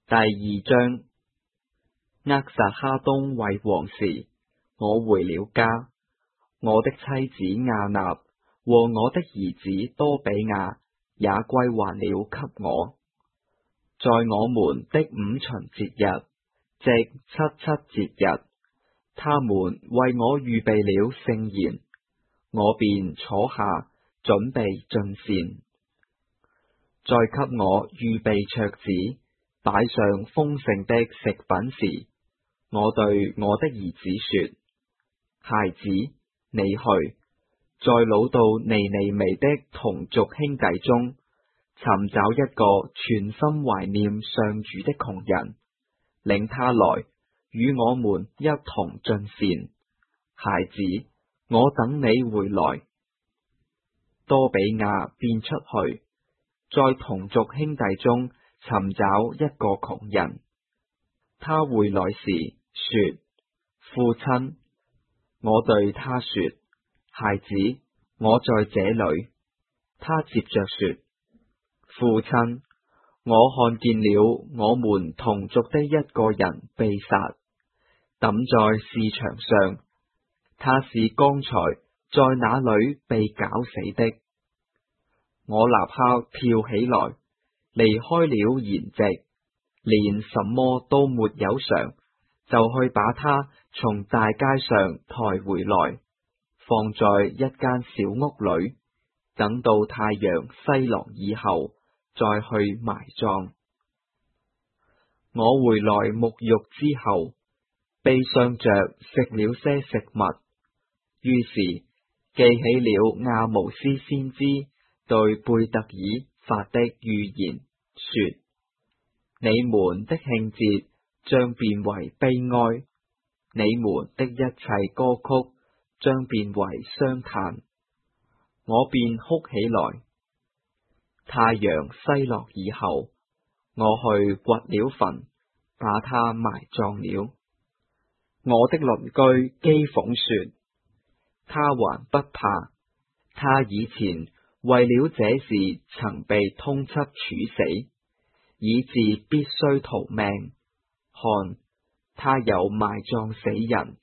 第二章。厄撒哈東為王時，我回了家，我的妻子亞納和我的兒子多比亞也歸還了給我。在我們的五旬節日，即七七節日，他們為我預備了盛筵，我便坐下準備進膳。在給我預備桌子，擺上豐盛的食品時，我對我的兒子說：孩子，你去，在老到尼尼微的同族兄弟中，尋找一個全心懷念上主的窮人，領他來與我們一同進膳。孩子，我等你回來。多比亞便出去，在同族兄弟中尋找一個窮人。他回來時說：父親。我對他說：孩子，我在這裏。他接着說：父親，我看見了我們同族的一個人被殺，抌在市場上。他是剛才在那裏被絞死的。我立刻跳起來，離開了筵席，連什麼都沒有嘗，就去把他從大街上抬回來，放在一間小屋裏，等到太陽西落以後，再去埋葬。我回來沐浴之後，悲傷着食了些食物，於是記起了亞毛斯先知對貝特耳發的預言，說：你們的慶節將變為悲哀，你們的一切歌曲將變為傷嘆。我便哭起來。太陽西落以後，我去掘了墳，把他埋葬了。我的鄰居譏諷說：他還不怕，他以前為了這事曾被通緝處死，以致必須逃命。看，他又埋葬死人。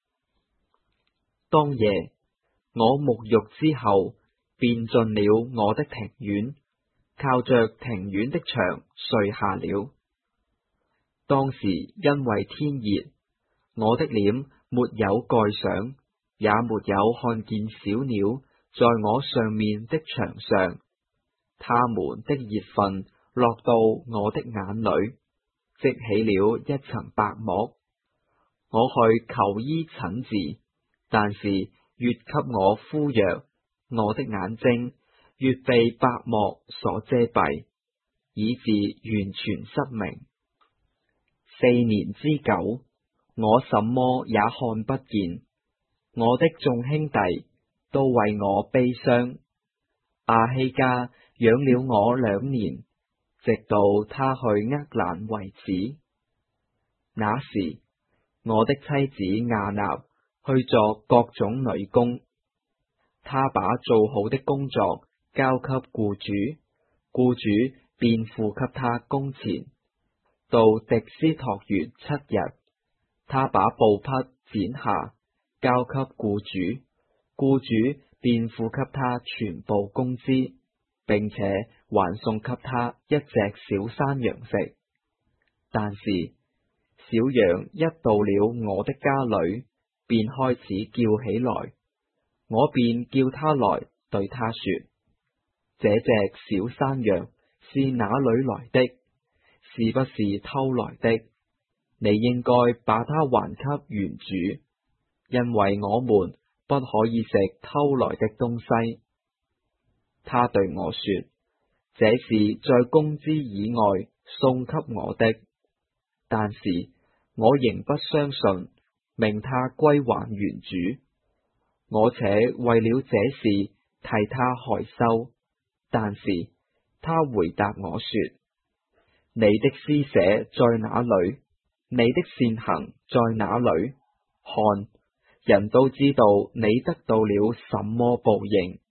當夜，我沐浴之後，便進了我的庭院，靠着庭院的牆睡下了。當時因為天熱，我的臉沒有蓋上，也沒有看見小鳥在我上面的牆上，它們的熱分落到我的眼裏，積起了一層白膜。我去求醫診治，但是越給我敷藥，我的眼睛越被白膜所遮蔽，以致完全失明。4年之久，我什麼也看不見。我的眾兄弟都為我悲傷。亞希加養了我2年，直到他去厄蘭為止。那時，我的妻子亞納去作各種女工，她把做好的工作交給僱主，僱主便付給她工錢。到迪斯托月7日，她把布匹剪下，交給僱主，僱主便付給她全部工資，並且還送給她一隻小山羊食。但是小羊一到了我的家裏，便開始叫起來，我便叫他來，對他說：這隻小山羊是哪裏來的？是不是偷來的？你應該把它還給原主，因為我們不可以食偷來的東西。他對我說：這是在工資以外送給我的。但是我仍不相信，命他歸還原主。我且為了這事替他害羞。但是他回答我說：你的施捨在哪裏？你的善行在哪裏？看，人都知道你得到了什麼報應。